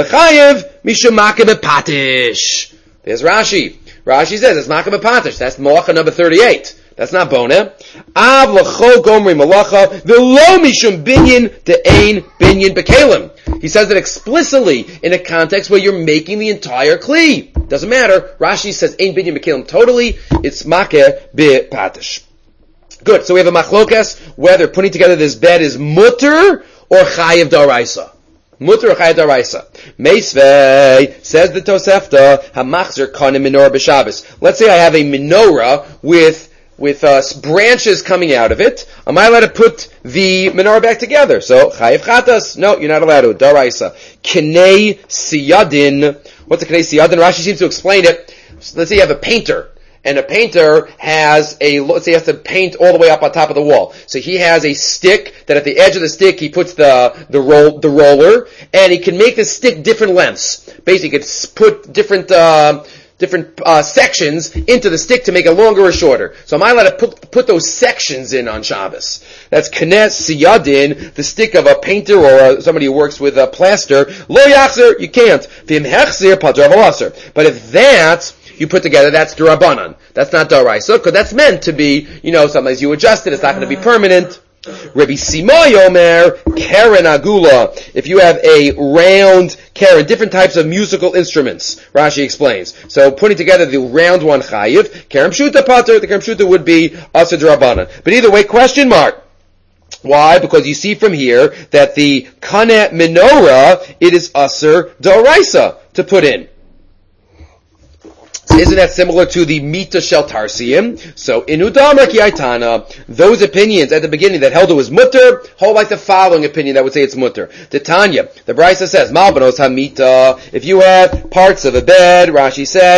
There's Rashi. Rashi says it's makam patish. That's malacha number thirty-eight. That's not bona. Av l'chol gomri malacha v'lo mishum binyan de'ein binyan b'kelim. He says it explicitly in a context where you're making the entire kli. Doesn't matter. Rashi says ein binyan b'kelim totally. It's makeh b'patish. Good. So we have a machlokas whether putting together this bed is mutter or chayev daraisa. Mutter or chayev daraisa. Meisvei says the Tosefta hamachzer kanim menorah b'Shabbos. Let's say I have a menorah with with uh, branches coming out of it. Am I allowed to put the menorah back together? So, chayev chatas. No, you're not allowed to. Daraisa. Kinei siyadin. What's a kinei siyadin? Rashi seems to explain it. So let's say you have a painter. And a painter has a, let's say he has to paint all the way up on top of the wall. So he has a stick that at the edge of the stick he puts the, the roll, the roller, and he can make the stick different lengths. Basically, he can put different, uh, different uh, sections into the stick to make it longer or shorter. So am I allowed to put, put those sections in on Shabbos? That's knes siyadin, the stick of a painter or uh, somebody who works with a plaster. Lo yachzer, you can't. V'im hechzer, pater v'laser. But if that you put together, that's derabanan. That's not daraisa, because that's meant to be, you know, sometimes you adjust it, it's not going to be permanent. Rabbi Simai Omer, Karen Agula. If you have a round Karen, different types of musical instruments, Rashi explains. So putting together the round one chayiv, Karen Pshuta Pater, the Karen Pshuta would be Asa Derabanan. But either way, question mark. Why? Because you see from here that the Kaneh menorah, it is Aser Daraisa to put in. Isn't that similar to the Mita Shel Tarsiyim? So, Inudamar Ki Aitana, those opinions at the beginning that held it was mutter, hold like the following opinion that would say it's mutter. Titania, the Brisa says, Malbanos HaMita, if you have parts of a bed, Rashi says,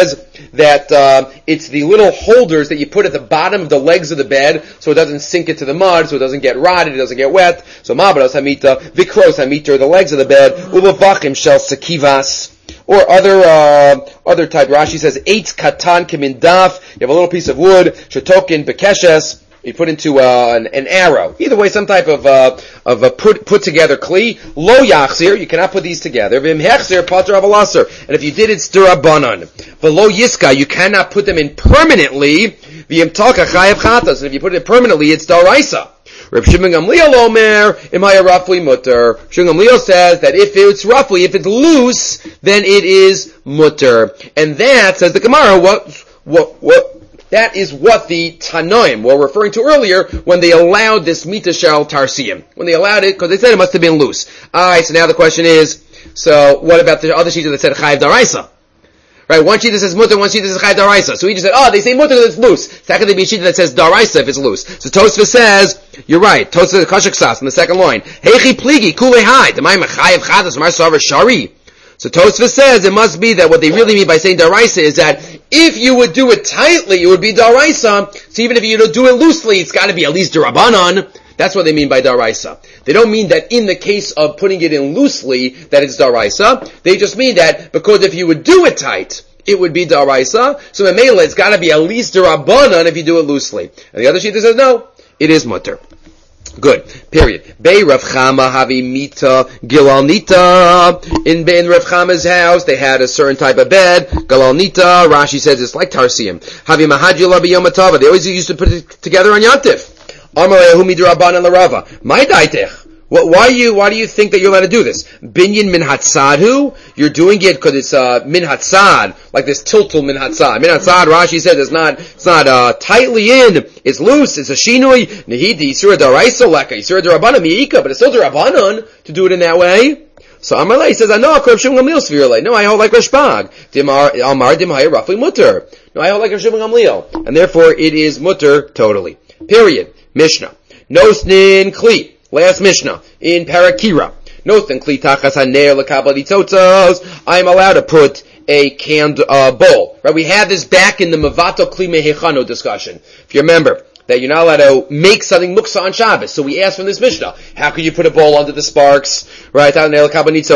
that uh, it's the little holders that you put at the bottom of the legs of the bed so it doesn't sink into the mud, so it doesn't get rotted, it doesn't get wet. So Mabaros Hamita, Vikros Hamita, the legs of the bed, Ubavachim Shel Sakivas. Or other, uh, other type. Rashi says, Eitz Katan Kimindaf. You have a little piece of wood, Shetokin Bekeshes. You put into uh, an, an arrow. Either way, some type of uh, of a put put together kli. Lo yachzir. You cannot put these together. Vim hechzir pater avalasser. And if you did, it's durabanan. V'lo yiska. You cannot put them in permanently. V'im talka chayav chatas. And if you put it permanently, it's daraisa. Reb Shimon Gamliel Omer imaya roughly mutter. Shimon Gamliel says that if it's roughly, if it's loose, then it is mutter. And that, says the Gemara, what what what. That is what the Tanoim were referring to earlier when they allowed this Mita Shel Tarsiyim. When they allowed it, because they said it must have been loose. Alright, so now the question is, so what about the other Shita that said Chayiv Daraisa? Right, one Shita says Mutter, one Shita says Chayiv Daraisa. So he just said, oh, they say Mutter because it's loose. Second, there'd be a Shita that says Daraisa if it's loose. So Tosfos says, you're right, Tosfos Kashak Sas in the second line. Heichi Pligi, Kulei Hai, Demayim Chayiv Chadas, Mar Savar Shari. So Tosfos says it must be that what they really mean by saying daraisa is that if you would do it tightly, it would be daraisa. So even if you don't do it loosely, it's got to be at least darabanan. That's what they mean by daraisa. They don't mean that in the case of putting it in loosely that it's daraisa. They just mean that because if you would do it tight, it would be daraisa. So in Mela, it's got to be at least darabanan if you do it loosely. And the other shita says no, it is mutter. Good. Period. Bei Rav Chama havi mita gilal nita. In in Rav Chama's house, they had a certain type of bed. Gilal nita. Rashi says it's like Tarsiyim. Havi mahadjila b'yom hatava. They always used to put it together on Yantif. Amar Ehu midrabanan l'Rava. My daitech. Why do you, why do you think that you're allowed to do this? Binyan min hatzadhu? You're doing it because it's, uh, min hatzad, like this tiltul min hatzad. Min hatzad, Rashi says it's not, it's not, uh, tightly in, it's loose, it's a shinui, nehidi, yisura daraisa leka, yisura darabanan mi'ika, but it's still darabanan to do it in that way. So Amalei says, I know, Rav Shimon Gamliel svirle. No, I hold like Rashbag. Dimar, Amar, dimhaya, roughly mutter. No, I hold like Rav Shimon Gamliel. And therefore, it is mutter totally. Period. Mishnah. Nosnin kli. Last Mishnah, in Parakira. Noten kli tachas haner lekabel ditzotzos. I am allowed to put a canned uh, bowl. Right? We had this back in the Mavato kli mehechano discussion. If you remember, that you're not allowed to make something muksa on Shabbos. So we asked from this Mishnah, how could you put a bowl under the sparks? Right? You're allowed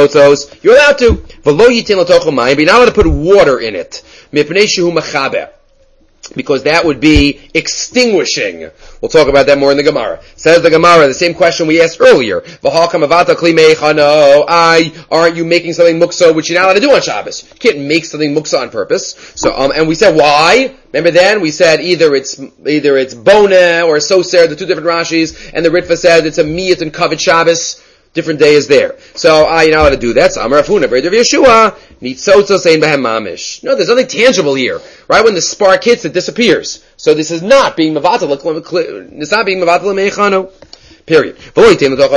to. But you're not allowed to put water in it. Because that would be extinguishing. We'll talk about that more in the Gemara. Says the Gemara, the same question we asked earlier. I, aren't you making something muksa which you're not allowed to do on Shabbos? You can't make something muksa on purpose. So, um, and we said why? Remember then? We said either it's, either it's bona or soser, the two different Rashis, and the Ritva said it's a miyat and kavod Shabbos. Different day is there. So, ah, uh, you're not allowed to do that. So, Amar Afuna, Breder Yeshua, Nitzotzo Sein Behem Mamish. No, there's nothing tangible here. Right when the spark hits, it disappears. So this is not being Mavatal, it's not being Mavatal Meichano. Period. You're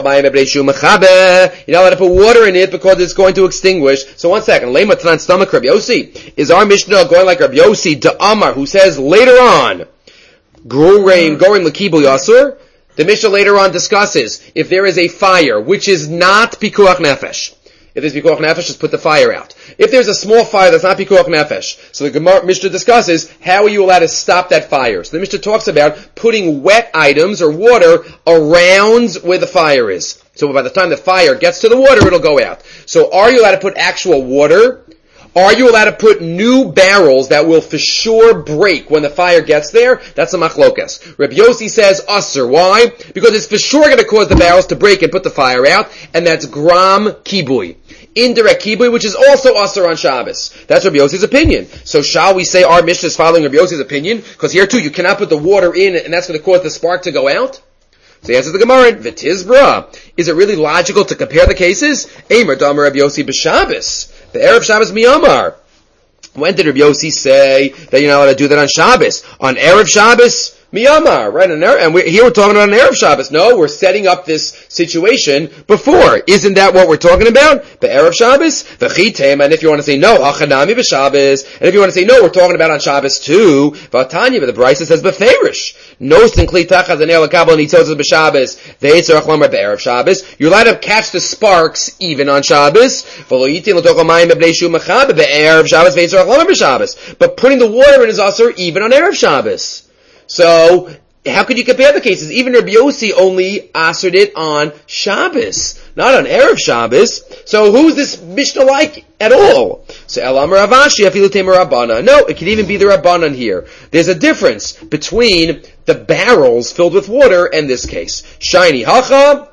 not allowed to put water in it because it's going to extinguish. So one second. Lema Tanan Stomach Rabbi Yossi. Is our Mishnah going like Rabbi Yossi to Amar, who says later on, Gorim, Gorim Lakibu Yasur? The Mishnah later on discusses if there is a fire which is not pikuach nefesh. If there's pikuach nefesh, just put the fire out. If there's a small fire that's not pikuach nefesh, so the Gemara Mishnah discusses how are you allowed to stop that fire. So the Mishnah talks about putting wet items or water around where the fire is. So by the time the fire gets to the water, it'll go out. So are you allowed to put actual water? Are you allowed to put new barrels that will for sure break when the fire gets there? That's a machlokas. Reb Yossi says usser. Why? Because it's for sure going to cause the barrels to break and put the fire out, and that's gram kibui. Indirect kibui, which is also usser on Shabbos. That's Reb Yossi's opinion. So shall we say our Mishnah is following Reb Yossi's opinion? Because here too, you cannot put the water in, and that's going to cause the spark to go out? So he answers the Gemara, V'tizbra. Is it really logical to compare the cases? Eimer Damar Reb Yossi b'Shabbos. The Erev Shabbos miyamar. When did Reb Yossi say that you're not allowed to do that on Shabbos? On Erev Shabbos Miyamar, right? And we, here we're talking about an Erev Shabbos. No, we're setting up this situation before. Isn't that what we're talking about? The Erev Shabbos? V'chitem, and if you want to say no, Hachanami b'Shabbos, and if you want to say no, we're talking about on Shabbos too, V'atanya, but the Brisa says b'ferish. No sinkli tachas and elakabel and itzos b'Shabbos, ve'etzerach lamer b'Erev Shabbos. You're allowed to catch the sparks even on Shabbos. V'lo yitin l'toch l'mayim b'bnei shu mechabe b'Erev Shabbos ve'etzerach lamer b'Shabbos. But putting the water in is also even on Erev Shabbos. So, how could you compare the cases? Even Rabbi Yossi only answered it on Shabbos, not on Erev Shabbos. So who's this Mishnah like at all? So Elam Ravashi, Afilu Temer Rabbana. No, it could even be the Rabbanan here. There's a difference between the barrels filled with water and this case. Shiny Hacha,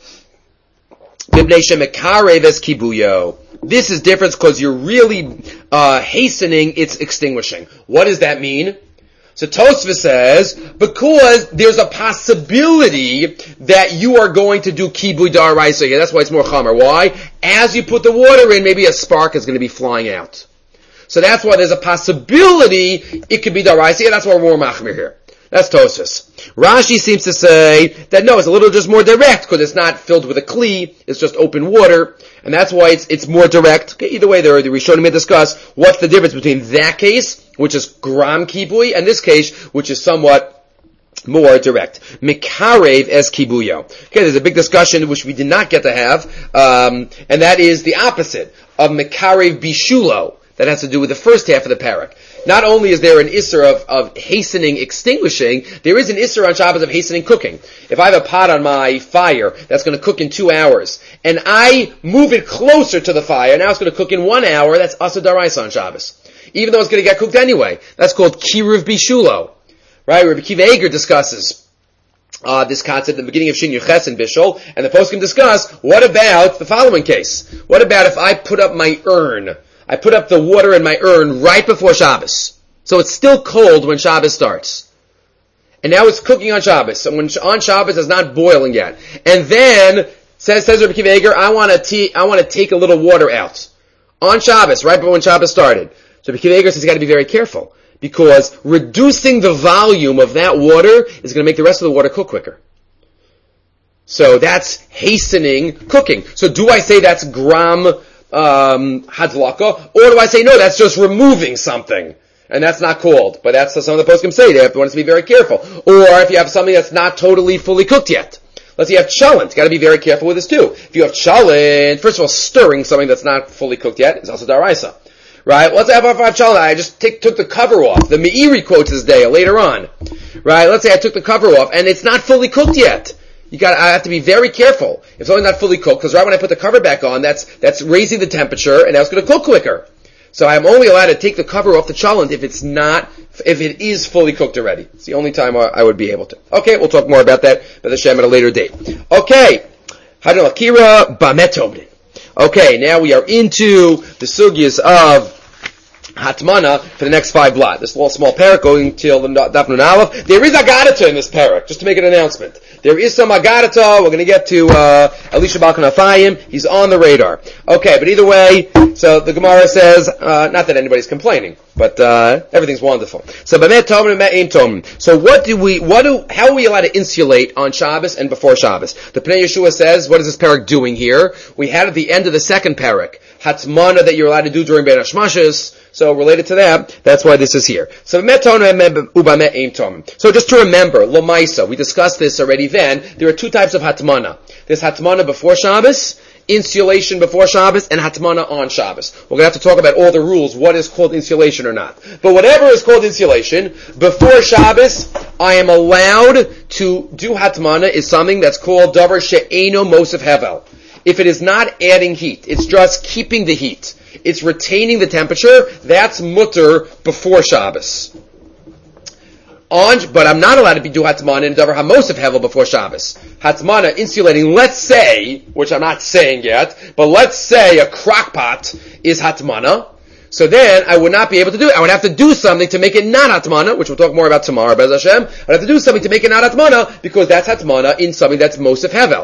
Mibnei Shemekare Ves Kibuyo. This is different because you're really uh, hastening its extinguishing. What does that mean? So Tosfos says, because there's a possibility that you are going to do kibui daraisa here. That's why it's more chamer. Why? As you put the water in, maybe a spark is going to be flying out. So that's why there's a possibility it could be daraisa here. That's why we're more machmir here. That's Tosfos. Rashi seems to say that no, it's a little just more direct because it's not filled with a kli, it's just open water, and that's why it's it's more direct. Okay, either way, there the Rishonim may discuss what's the difference between that case, which is gram kibui, and this case, which is somewhat more direct. Mikarev es kibuyo. Okay, there's a big discussion which we did not get to have, um, and that is the opposite of Mikarev bishulo. That has to do with the first half of the parak. Not only is there an isser of, of hastening extinguishing, there is an isser on Shabbos of hastening cooking. If I have a pot on my fire that's going to cook in two hours, and I move it closer to the fire, now it's going to cook in one hour, that's Asa Daraisa on Shabbos. Even though it's going to get cooked anyway. That's called Kiruv Bishulo. Right? Rabbi Akiva Eiger discusses uh, this concept at the beginning of Shin Yuches and Bishul, and the post can discuss, what about the following case? What about if I put up my urn? I put up the water in my urn right before Shabbos. So it's still cold when Shabbos starts. And now it's cooking on Shabbos. So when on Shabbos it's not boiling yet. And then, says, says Rabbi Akiva Eiger, I want to te- I want to take a little water out. On Shabbos, right before when Shabbos started. So Rabbi Akiva Eiger says you got to be very careful. Because reducing the volume of that water is going to make the rest of the water cook quicker. So that's hastening cooking. So do I say that's gram um hadlaka, or do I say no, that's just removing something, and that's not called, but that's what some of the poskim say. They have to want to be very careful. Or if you have something that's not totally fully cooked yet, let's say you have cholent, you got to be very careful with this too. If you have cholent, first of all, stirring something that's not fully cooked yet is also daraisa, right? Well, let's say if I have cholent, I just take, took the cover off. The Meiri quotes this day later on, right? Let's say I took the cover off and it's not fully cooked yet. You got. I have to be very careful if something's not fully cooked, because right when I put the cover back on, that's that's raising the temperature, and now it's going to cook quicker. So I'm only allowed to take the cover off the cholent if it's not, if it is fully cooked already. It's the only time I would be able to. Okay, we'll talk more about that by the Shem at a later date. Okay, Hadal Akira Bametomdin. Okay, now we are into the sugyas of Hatmana for the next five blot. This little small parak going till the Daf Nun Aleph. There is Agadata in this parak, just to make an announcement. There is some Agadata. We're going to get to uh, Elisha Balkan Afayim. He's on the radar. Okay, but either way, so the Gemara says, uh, not that anybody's complaining, but uh, everything's wonderful. So Bamet Tomim and Ma'im Tomim. So what do we, what do, how are we allowed to insulate on Shabbos and before Shabbos? The Pnei Yeshua says, what is this parak doing here? We had at the end of the second parak, Hatmana that you're allowed to do during Ben Hashmashas. So related to that, that's why this is here. So just to remember, Lomaisa, we discussed this already then, there are two types of Hatmana. There's Hatmana before Shabbos, insulation before Shabbos, and Hatmana on Shabbos. We're going to have to talk about all the rules, what is called insulation or not. But whatever is called insulation, before Shabbos, I am allowed to do Hatmana is something that's called Davar She'eno Mosef Hevel. If it is not adding heat, it's just keeping the heat. It's retaining the temperature. That's mutter before Shabbos. On, but I'm not allowed to be do hatmana in davar hamosef hevel before Shabbos. Hatmana insulating. Let's say, which I'm not saying yet, but let's say a crock pot is hatmana. So then I would not be able to do it. I would have to do something to make it not hatmana, which we'll talk more about tomorrow, Bez Hashem. I'd have to do something to make it not hatmana because that's hatmana in something that's mosef hevel.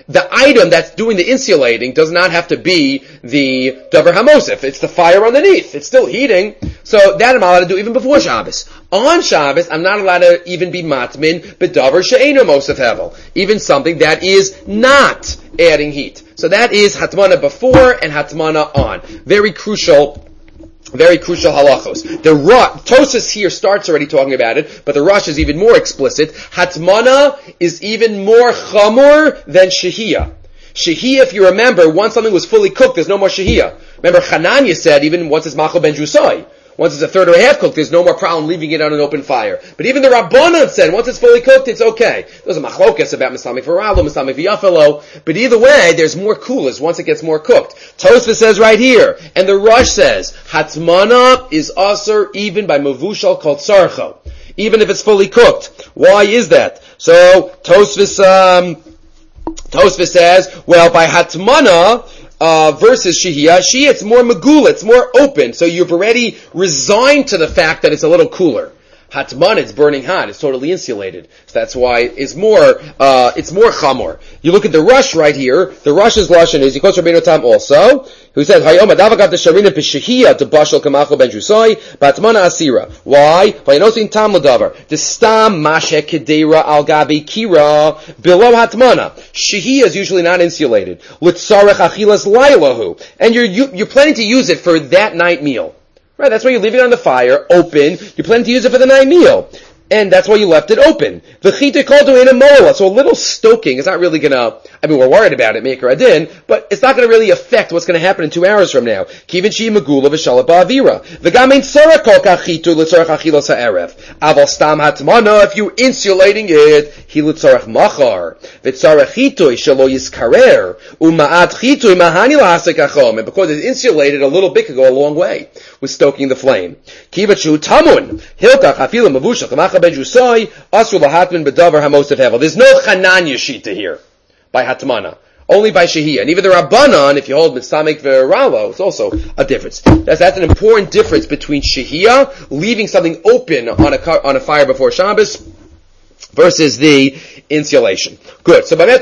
the item that's doing the insulating does not have to be the davar hamosif. It's the fire underneath. It's still heating. So that I'm allowed to do even before Shabbos. On Shabbos, I'm not allowed to even be matmin bedavar she'eino mosif hevel. Even something that is not adding heat. So that is hatmana before and hatmana on. Very crucial. Very crucial halachos. The Ra- Tosas here starts already talking about it, but the Rosh is even more explicit. Hatmana is even more chamor than shehiyah. Shehiyah, if you remember, once something was fully cooked, there's no more shehiyah. Remember, Hananya said, even once it's machal ben jusai, once it's a third or a half cooked, there's no more problem leaving it on an open fire. But even the Rabbanan said, once it's fully cooked, it's okay. There's a machlokas about Mislamik Varalo, Mislamik V'yafalo, but either way, there's more coolers once it gets more cooked. Tosfos says right here, and the Rosh says, Hatmana is aser even by Mavushal called Sarcho, even if it's fully cooked. Why is that? So, Tosfos, um, Tosfos says, well, by Hatmana, Uh, versus Shehiyah, Shehiyah, it's more megula, it's more open, so you've already resigned to the fact that it's a little cooler. Hatman, it's burning hot, it's totally insulated. So that's why it's more, uh, it's more chamor. You look at the Rush right here, the Rush's lashon is, he quotes Rabbeinu Tam also, who said, Hayom adavagat the peshehiyah to bashal kamachol ben jusai, batmana asira. Why? Vaynosin tam ladavar. The stam mashe kedera al gabi kira, below hatmana. Shehiyah is usually not insulated. Litzarech achilas lailahu. And you're, you, you're planning to use it for that night meal. Right, that's why you leave it on the fire, open. You plan to use it for the night meal. And that's why you left it open. V'chita kolto in a mola. So a little stoking is not really gonna, I mean, we're worried about it, Maker Adin, but it's not gonna really affect what's gonna happen in two hours from now. Kivin shi megula v'shala ba'avira. V'gam ein tzorach kol kachitu l'tzorach achilos ha'erev. Aval stam hatmana, if you're insulating it, hi l'tzorach machar. V'tzorach chitui shelo yiskarer. U'ma'at chitui mahani l'hasek achom. And because it's insulated, a little bit could go a long way with stoking the flame. Kivachu tamun. Hilkach afilu mavushach kamach ben jusai, asur lahatman bedavar hamos of hevel. There's no chananya shita here by hatmana, only by shehiyah. And even the Rabbanan, if you hold mitzamek v'ralo, it's also a difference. That's, that's an important difference between shehiyah, leaving something open on a on a fire before Shabbos, versus the insulation. Good. So, so what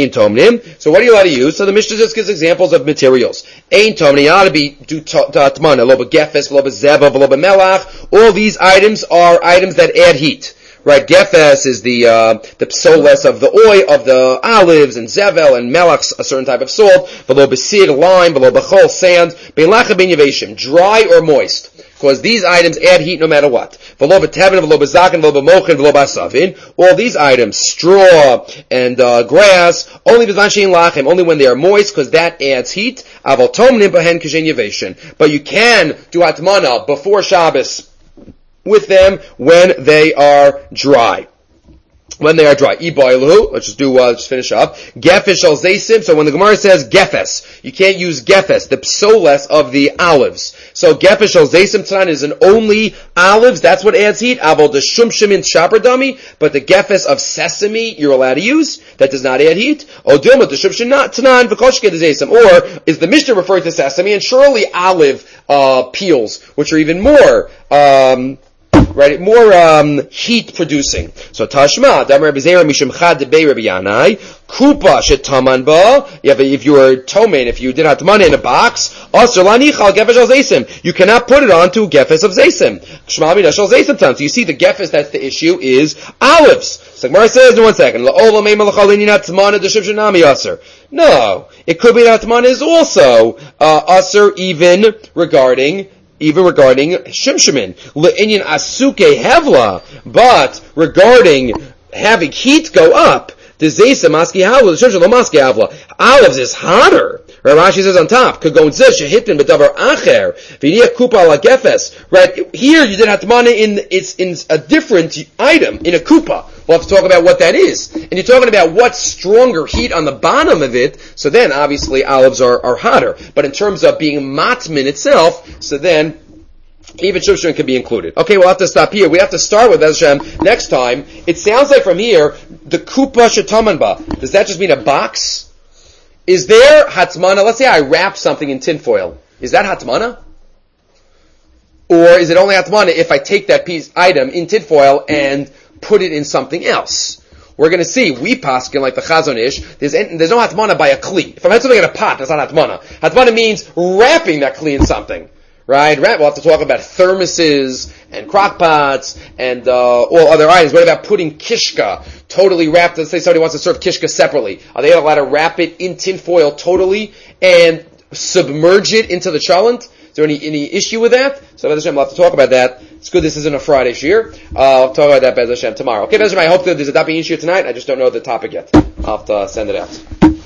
are you allowed to use? So the Mishnah just gives examples of materials. Ein tomnim, you ought to be do tatmana, lo b'gefes, lo b'zeva, lo b'melach. All these items are items that add heat. Right, gefes is the uh, the psoles of the oil of the olives, and zevel and melach, a certain type of salt. Below besid, lime. Below bechol, sand. Beilach ben yaveshim, dry or moist, because these items add heat no matter what. Below betevin, below bezakin, below bemochin, below basavin. All these items, straw and uh, grass, only bezan shein lachem, only when they are moist, because that adds heat. Aval tomnim behen kishen yaveshin. But you can do atmana before Shabbos with them when they are dry. When they are dry. Iboilu, let's just do, uh, just finish up. Gefes al zaysim, so when the Gemara says gefes, you can't use gefes, the psoles of the olives. So gefes al zaysim tanan is an only olives, that's what adds heat. Aval the shumshim in shapardami, but the gefes of sesame you're allowed to use, that does not add heat. Odilma the shumshim tanan v'koshke the zaysim, or is the Mishnah referring to sesame, and surely olive, uh, peels, which are even more, um, right, more um, heat producing. So Tashma, Damar Bezera Mishum Chad Debei Rabbi Yanai, Kupa Shetaman Ba. If you were tomain, if you did have money in a box, Asr Lanichal Gefes Al Zaysim, you cannot put it onto Gefes of Zaysim. Shmami Nashal Zaysim Tan. So you see, the Gefes that's the issue is olives. So Gemara says in one second, La'olam Ei Malachal Inyan Atmana Deshim Shanami Asr. No, it could be that Atmana is also uh, Asr even regarding. Even regarding shimshimin, le'inyan asuke hevla, but regarding having heat go up, the zaysa maski havla, the shimshim lo maski havla, olives is hotter. Rashi says on top, kagon zeh shehitin b'davar acher, v'niyah kupa la gefes. Right here, you did hatmana in it's in a different item in a kupa. We'll have to talk about what that is. And you're talking about what's stronger heat on the bottom of it, so then obviously olives are, are hotter. But in terms of being matmin itself, so then even shumshim can be included. Okay, we'll have to stop here. We have to start with Hashem next time. It sounds like from here, the kupa shetamanba, does that just mean a box? Is there hatmana? Let's say I wrap something in tinfoil. Is that hatmana? Or is it only hatmana if I take that piece item in tinfoil and put it in something else? we're going to see, we paskin like the Chazon Ish, there's, there's no hatmana by a kli. If I had something in a pot, that's not hatmana. Hatmana means wrapping that kli in something. Right? We'll have to talk about thermoses and crock pots and uh, all other items. What about putting kishka totally wrapped? Let's say somebody wants to serve kishka separately. Are they allowed to wrap it in tinfoil totally and submerge it into the chalent? Is there any, any issue with that? So Bez Hashem, we'll have to talk about that. It's good this isn't a Friday shiur. Uh, I'll talk about that Bez Hashem tomorrow. Okay, Bez Hashem, I hope that there's a Dapin shiur tonight. I just don't know the topic yet. I'll have to send it out.